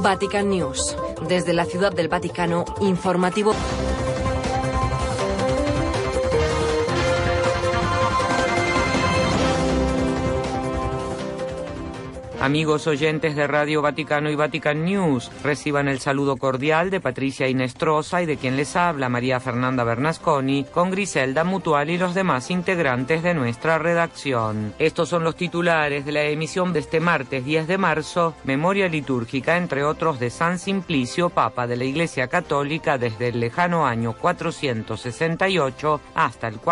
Vatican News. Desde la Ciudad del Vaticano, informativo. Amigos oyentes de Radio Vaticano y Vatican News, reciban el saludo cordial de Patricia Inestrosa y de quien les habla, María Fernanda Bernasconi, con Griselda Mutual y los demás integrantes de nuestra redacción. Estos son los titulares de la emisión de este martes 10 de marzo, memoria litúrgica, entre otros, de San Simplicio, Papa de la Iglesia Católica desde el lejano año 468 hasta el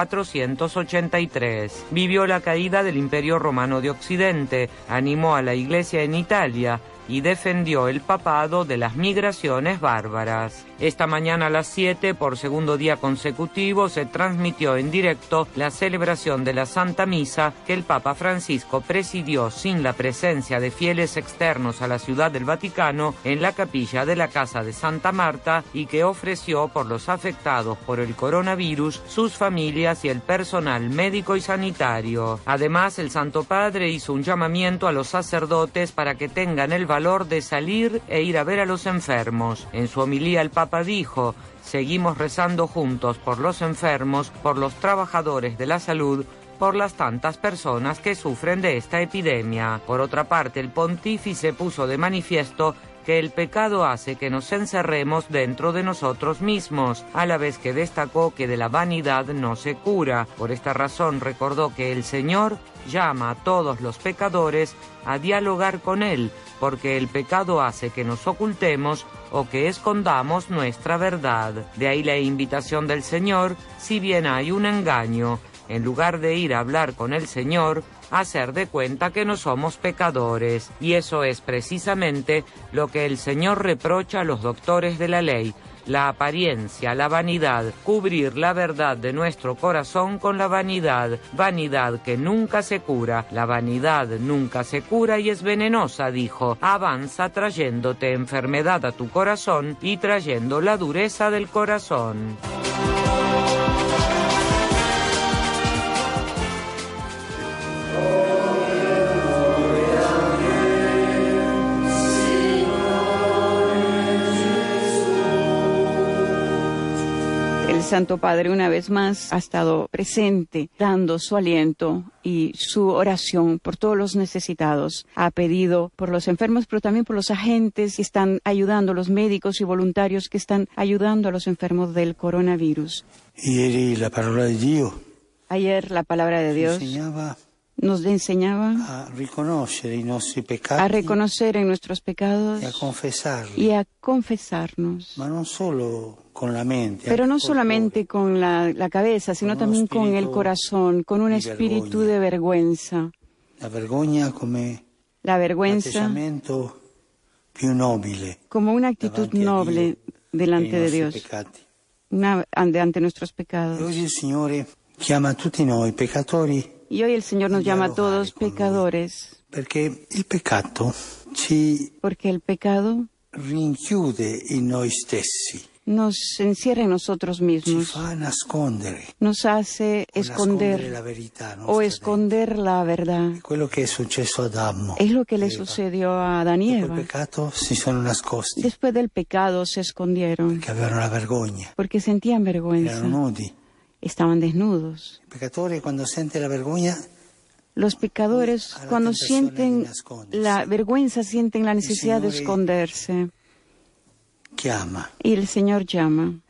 483. Vivió la caída del Imperio Romano de Occidente, animó a la Iglesia en Italia y defendió el papado de las migraciones bárbaras. Esta mañana a las 7, por segundo día consecutivo, se transmitió en directo la celebración de la Santa Misa que el Papa Francisco presidió sin la presencia de fieles externos a la Ciudad del Vaticano en la capilla de la Casa de Santa Marta y que ofreció por los afectados por el coronavirus, sus familias y el personal médico y sanitario. Además, el Santo Padre hizo un llamamiento a los sacerdotes para que tengan el valor de salir e ir a ver a los enfermos. En su homilía el Papa dijo: seguimos rezando juntos por los enfermos, por los trabajadores de la salud, por las tantas personas que sufren de esta epidemia. Por otra parte, el pontífice puso de manifiesto que el pecado hace que nos encerremos dentro de nosotros mismos, a la vez que destacó que de la vanidad no se cura. Por esta razón recordó que el Señor llama a todos los pecadores a dialogar con Él, porque el pecado hace que nos ocultemos o que escondamos nuestra verdad. De ahí la invitación del Señor, si bien hay un engaño, en lugar de ir a hablar con el Señor, hacer de cuenta que no somos pecadores. Y eso es precisamente lo que el Señor reprocha a los doctores de la ley: la apariencia, la vanidad, cubrir la verdad de nuestro corazón con la vanidad, vanidad que nunca se cura. La vanidad nunca se cura y es venenosa, dijo. Avanza trayéndote enfermedad a tu corazón y trayendo la dureza del corazón. El Santo Padre una vez más ha estado presente, dando su aliento y su oración por todos los necesitados. Ha pedido por los enfermos, pero también por los agentes que están ayudando, los médicos y voluntarios que están ayudando a los enfermos del coronavirus. Ayer la palabra de Dios nos enseñaba a reconocer en nuestros pecados y a confesarnos. Pero no solamente con la cabeza, sino también con el corazón, con un espíritu de vergüenza. La vergüenza como una actitud noble delante de Dios, ante nuestros pecados. Y hoy el Señor nos llama a todos pecadores, porque el pecado nos encierra en nosotros mismos, nos hace esconder o esconder la verdad. Es lo que le sucedió a Adán y Eva. Después del pecado se escondieron porque sentían vergüenza. Estaban desnudos. Los pecadores, cuando sienten la vergüenza, sienten la necesidad de esconderse. Y el Señor llama.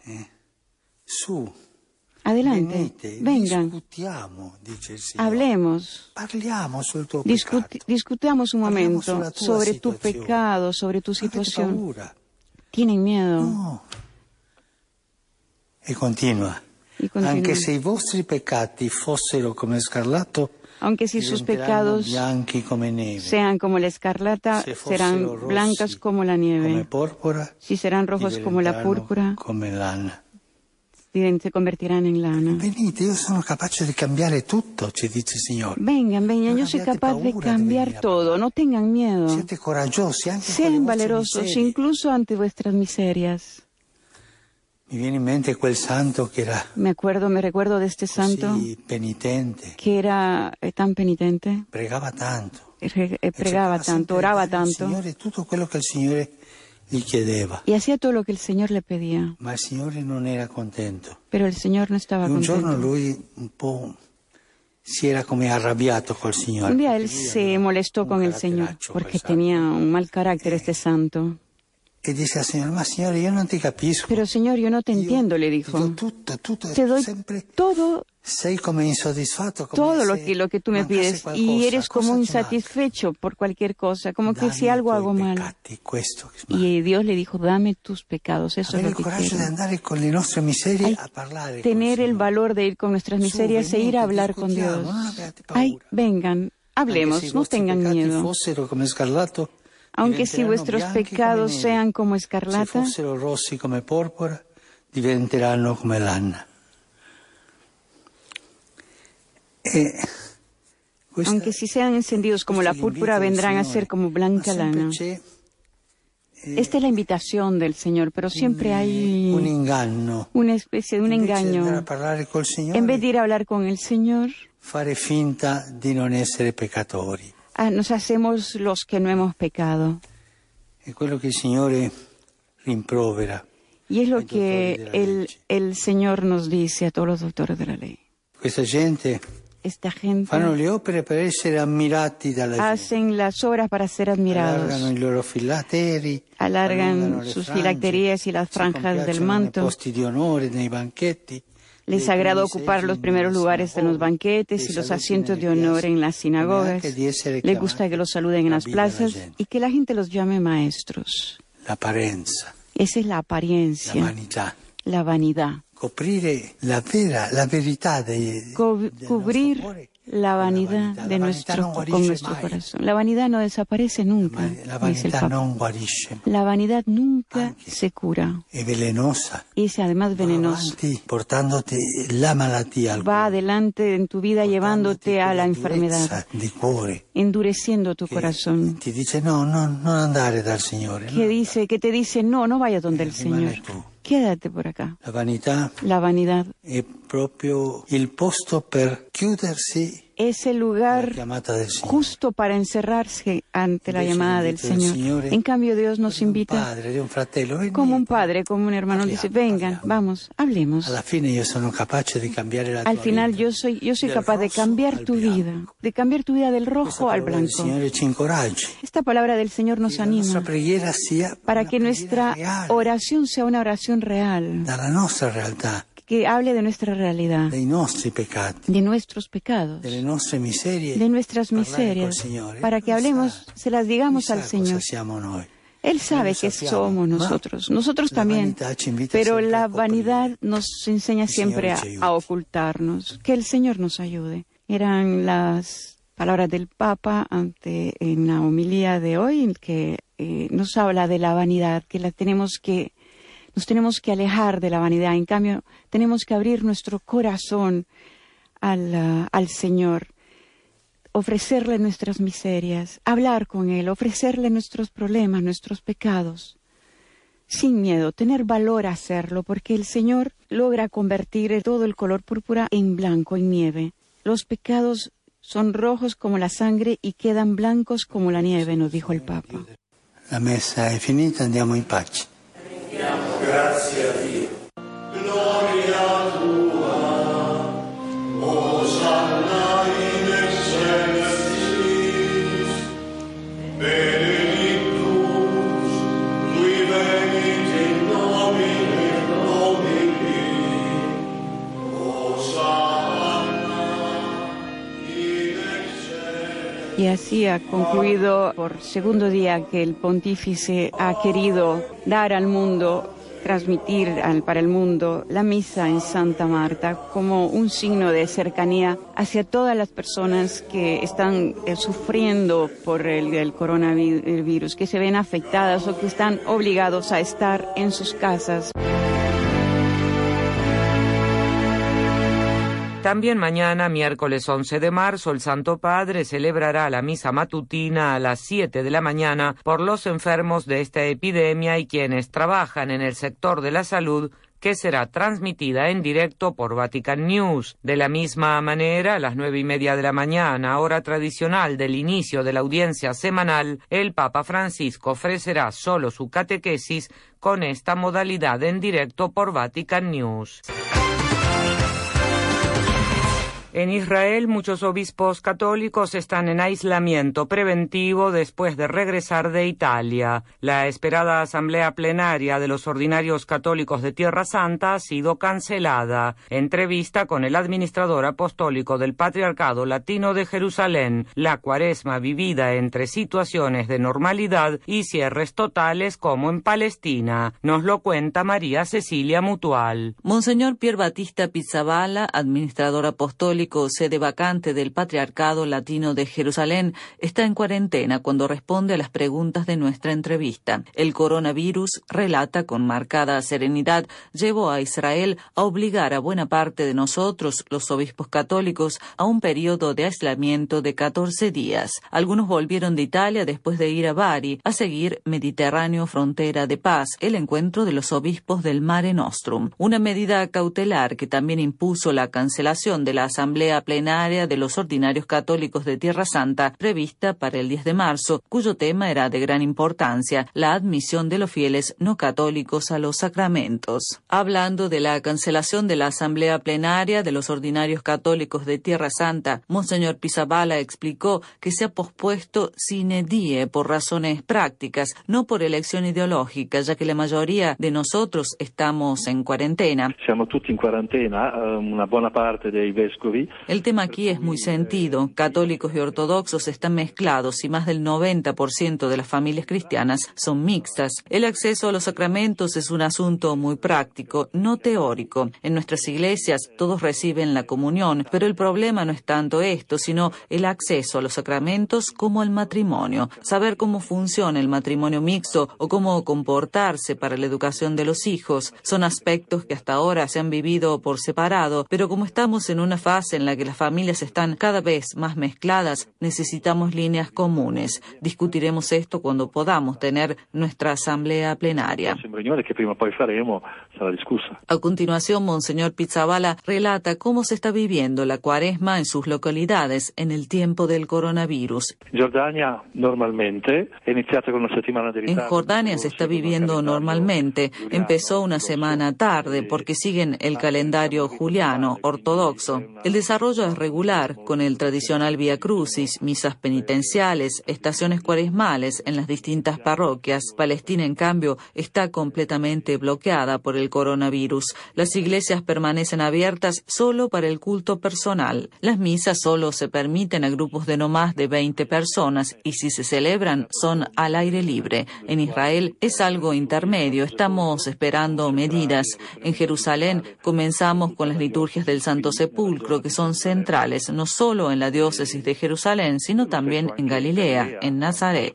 Adelante, vengan, hablemos, discutamos un momento sobre tu pecado, sobre tu situación. Tienen miedo. No. Y continúa. Anche se i vostri peccati fossero come scarlatto, aunque si sus pecados sean como la escarlata, serán blancas como la nieve. Si serán rojos como la púrpura, se convertirán en lana. Venite, io sono capace di cambiare tutto, ci dice il Signore. Vengan, yo soy capaz de cambiar todo, no tengan miedo. Siete coraggiosi, anche sean valerosos, incluso ante vuestras miserias. Mi viene in mente quel santo che era me recuerdo de este santo penitente, que era tan penitente, pregava tanto, oraba tanto. Signore, tutto quello che il Signore y hacía todo lo que el Señor le pedía. Pero el Señor no estaba contento. Un giorno lui un po' si era come arrabbiato col Signore. Un día él se molestó con el Señor porque tenía un mal carácter este santo. Y dice al Señor, ma Signore, yo no te capisco. Pero Señor, yo no te entiendo, le dijo. Te doy todo. Sei come insoddisfatto, come todo lo que tú me pides y eres como insatisfecho por cualquier cosa, como que si algo hago mal. Y Dios le dijo, dame tus pecados, eso es lo que quiero. Hay tener el valor de ir con nuestras miserias e ir a hablar con Dios. Ay, vengan, hablemos, no tengan miedo. Aunque si vuestros pecados sean como escarlata, se fossero rossi come porpora, diventeranno come lana. Aunque si sean encendidos como la púrpura, vendrán a ser como blanca lana. Esta es la invitación del Señor, pero siempre hay una especie de un engaño. En vez de ir a hablar con el Señor, fare finta di non essere peccatori. Nos hacemos los que no hemos pecado. Es quello che il Signore rimprovera. Y es lo que el Señor nos dice a todos los doctores de la ley. Esta gente fanno le opere per essere ammirati dalla gente. Hacen las obras para ser admirados. Alargano i loro filateri, alargan sus filacterías y las franjas del manto. Posti di onore nei banchetti. Les agrada ocupar los primeros lugares en los banquetes y los asientos de honor en las sinagogas. Les gusta que los saluden en las plazas y que la gente los llame maestros. Esa es la apariencia, la vanidad. Cubrir la vanidad con nuestro corazón. La vanidad no desaparece nunca, dice el Papa. La vanidad nunca se cura. Y es además venenosa. Va adelante en tu vida llevándote a la enfermedad, endureciendo tu corazón. Que te dice, no vayas donde el Señor. Quédate por acá. La vanidad è proprio il posto per chiudersi. Es el lugar justo para encerrarse ante la llamada del Señor. En cambio, Dios nos invita como un padre, como un hermano. Dice, vengan, vamos, hablemos. Al final yo soy capaz de cambiar tu vida, del rojo al blanco. Esta palabra del Señor nos anima para que nuestra oración sea una oración real. Que hable de nuestra realidad, de nuestros pecados, de nuestras miserias, para que hablemos, se las digamos al Señor. Él sabe que somos nosotros también, pero la vanidad nos enseña siempre a ocultarnos. Que el Señor nos ayude. Eran las palabras del Papa en la homilía de hoy, que nos habla de la vanidad, que nos tenemos que alejar de la vanidad. En cambio, tenemos que abrir nuestro corazón al Señor, ofrecerle nuestras miserias, hablar con Él, ofrecerle nuestros problemas, nuestros pecados, sin miedo, tener valor a hacerlo, porque el Señor logra convertir todo el color púrpura en blanco, en nieve. Los pecados son rojos como la sangre y quedan blancos como la nieve, nos dijo el Papa. La messa è finita, andiamo in pace. Grazie a Dio. Gloria tua, Hosanna in excelsis, benedictus, qui venit in nomine Domini, Hosanna in excelsis. Y así ha concluido por segundo día que el pontífice ha querido dar al mundo, transmitir para el mundo la misa en Santa Marta como un signo de cercanía hacia todas las personas que están sufriendo por el coronavirus, que se ven afectadas o que están obligados a estar en sus casas. También mañana, miércoles 11 de marzo, el Santo Padre celebrará la misa matutina a las 7 de la mañana por los enfermos de esta epidemia y quienes trabajan en el sector de la salud que será transmitida en directo por Vatican News. De la misma manera, a las 9:30 de la mañana, hora tradicional del inicio de la audiencia semanal, el Papa Francisco ofrecerá solo su catequesis con esta modalidad en directo por Vatican News. En Israel, muchos obispos católicos están en aislamiento preventivo después de regresar de Italia. La esperada asamblea plenaria de los ordinarios católicos de Tierra Santa ha sido cancelada. Entrevista con el administrador apostólico del Patriarcado Latino de Jerusalén. La Cuaresma vivida entre situaciones de normalidad y cierres totales como en Palestina. Nos lo cuenta María Cecilia Mutual. Monseñor Pier Battista Pizzaballa, administrador apostólico sede vacante del Patriarcado Latino de Jerusalén, está en cuarentena cuando responde a las preguntas de nuestra entrevista. El coronavirus, relata con marcada serenidad, llevó a Israel a obligar a buena parte de nosotros, los obispos católicos, a un periodo de aislamiento de 14 días. Algunos volvieron de Italia después de ir a Bari a seguir Mediterráneo Frontera de Paz, el encuentro de los obispos del Mare Nostrum. Una medida cautelar que también impuso la cancelación de la asamblea plenaria de los ordinarios católicos de Tierra Santa, prevista para el 10 de marzo, cuyo tema era de gran importancia, la admisión de los fieles no católicos a los sacramentos. Hablando de la cancelación de la asamblea plenaria de los ordinarios católicos de Tierra Santa, Monseñor Pizzaballa explicó que se ha pospuesto sine die por razones prácticas, no por elección ideológica, ya que la mayoría de nosotros estamos en cuarentena. Siamo tutti in quarantena, una buona parte dei vescovi. El tema aquí es muy sentido. Católicos y ortodoxos están mezclados y más del 90% de las familias cristianas son mixtas. El acceso a los sacramentos es un asunto muy práctico, no teórico. En nuestras iglesias todos reciben la comunión, pero el problema no es tanto esto, sino el acceso a los sacramentos como al matrimonio. Saber cómo funciona el matrimonio mixto o cómo comportarse para la educación de los hijos son aspectos que hasta ahora se han vivido por separado, pero como estamos en una fase en la que las familias están cada vez más mezcladas, necesitamos líneas comunes. Discutiremos esto cuando podamos tener nuestra asamblea plenaria. A continuación, Monseñor Pizzaballa relata cómo se está viviendo la Cuaresma en sus localidades en el tiempo del coronavirus. En Jordania se está viviendo normalmente. Empezó una semana tarde porque siguen el calendario juliano ortodoxo. El desarrollo es regular, con el tradicional Vía Crucis, misas penitenciales, estaciones cuaresmales en las distintas parroquias. Palestina, en cambio, está completamente bloqueada por el coronavirus. Las iglesias permanecen abiertas solo para el culto personal. Las misas solo se permiten a grupos de no más de 20 personas y si se celebran son al aire libre. En Israel es algo intermedio. Estamos esperando medidas. En Jerusalén comenzamos con las liturgias del Santo Sepulcro, que son centrales no solo en la diócesis de Jerusalén, sino también en Galilea, en Nazaret.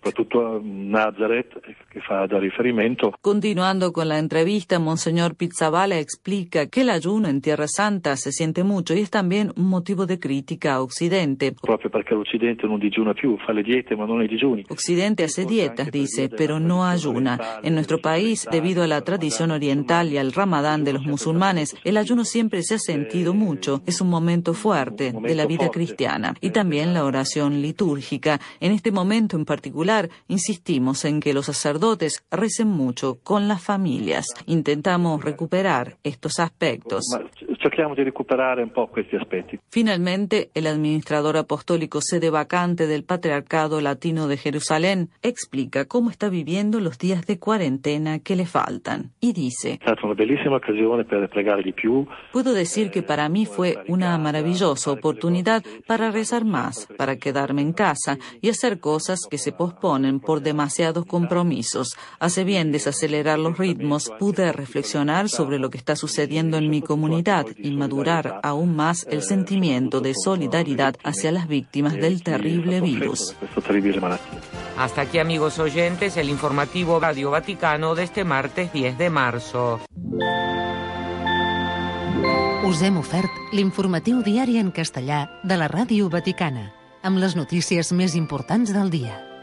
Continuando con la entrevista, Monseñor Pizzaballa explica que el ayuno en Tierra Santa se siente mucho y es también un motivo de crítica a Occidente. Occidente hace dietas, dice, pero no ayuna. En nuestro país, debido a la tradición oriental y al Ramadán de los musulmanes, el ayuno siempre se ha sentido mucho. Es un momento fuerte de la vida cristiana. Y también la oración litúrgica. En este momento en particular, insistimos en que los sacerdotes recen mucho con las familias. Intentamos recuperar estos aspectos. Finalmente, el administrador apostólico sede vacante del Patriarcado Latino de Jerusalén explica cómo está viviendo los días de cuarentena que le faltan. Y dice: puedo decir que para mí fue una maravillosa oportunidad para rezar más, para quedarme en casa y hacer cosas que se posponen por demasiados compromisos. Hace bien desacelerar los ritmos, pude reflexionar sobre lo que está sucediendo en mi comunidad y madurar aún más el sentimiento de solidaridad hacia las víctimas del terrible virus. Hasta aquí, amigos oyentes, el informativo Radio Vaticano de este martes 10 de marzo. Us hem ofert l'informatiu diari en castellà de la Ràdio Vaticana, amb les notícies més importants del dia.